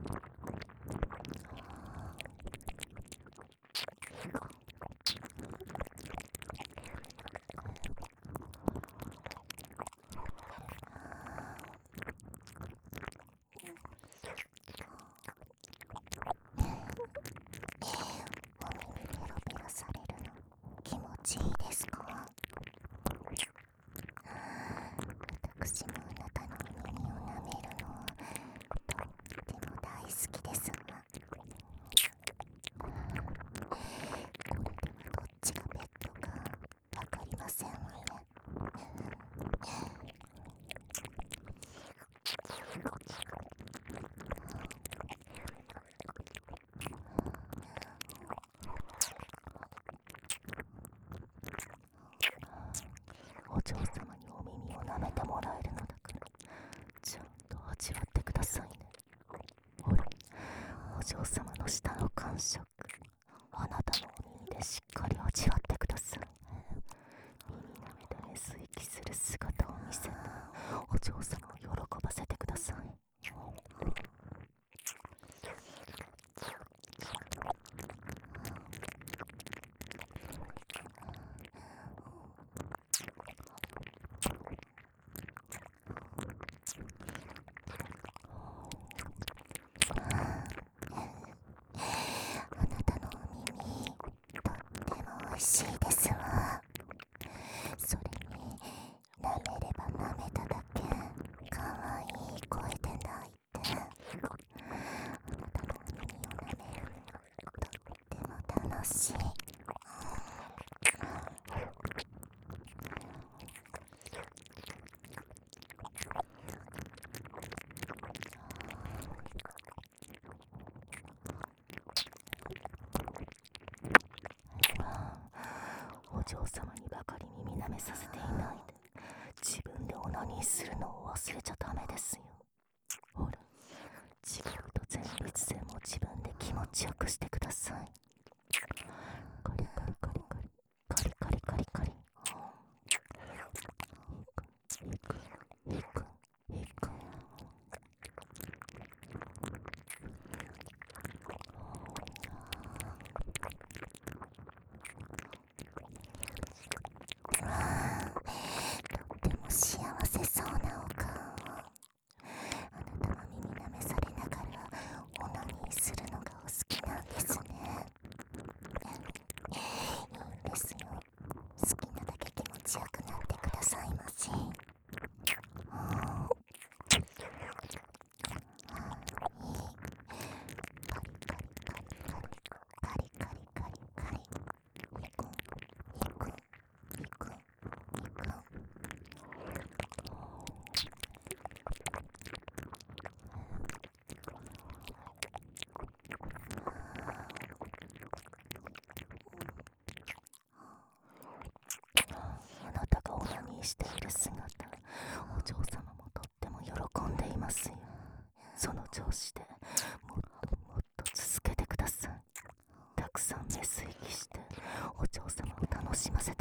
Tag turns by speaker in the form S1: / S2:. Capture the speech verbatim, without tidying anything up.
S1: いいですか？私もあなたの耳を舐めるのとっても大好きですが、これではどっちがペットかわかりませんわね。お嬢様にお耳を舐めてもらえるのだから、ちゃんと味わってくださいね。ほら、お嬢様の舌の感触、あなたのお耳でしっかり味わってください。耳舐めでメス息する姿を見せて、お嬢様を喜ばせてください。あなたのお耳、とっても美味しいですわ。それに、舐めれば舐めただけ、かわいい声で泣いて、あなたのお耳を舐めるの、とっても楽しい。お嬢様にばかり耳舐めさせていないで、自分でオナニーするのを忘れちゃダメですよ。ほら、地球と前立腺も自分で気持ちよくしてください。カリカリカリカリカリカリカリカリ、いくいくいくいく。とっても幸せそうなお顔を。あなたは耳舐めされながらオナニーするのがお好きなんですね。いいんですよ。好きなだけ気持ちよくなってくださいまし。あなたがオナニーしている姿、お嬢様もとっても喜んでいますよ。その調子でもっともっと続けてください。たくさんメス息してお嬢様を楽しませて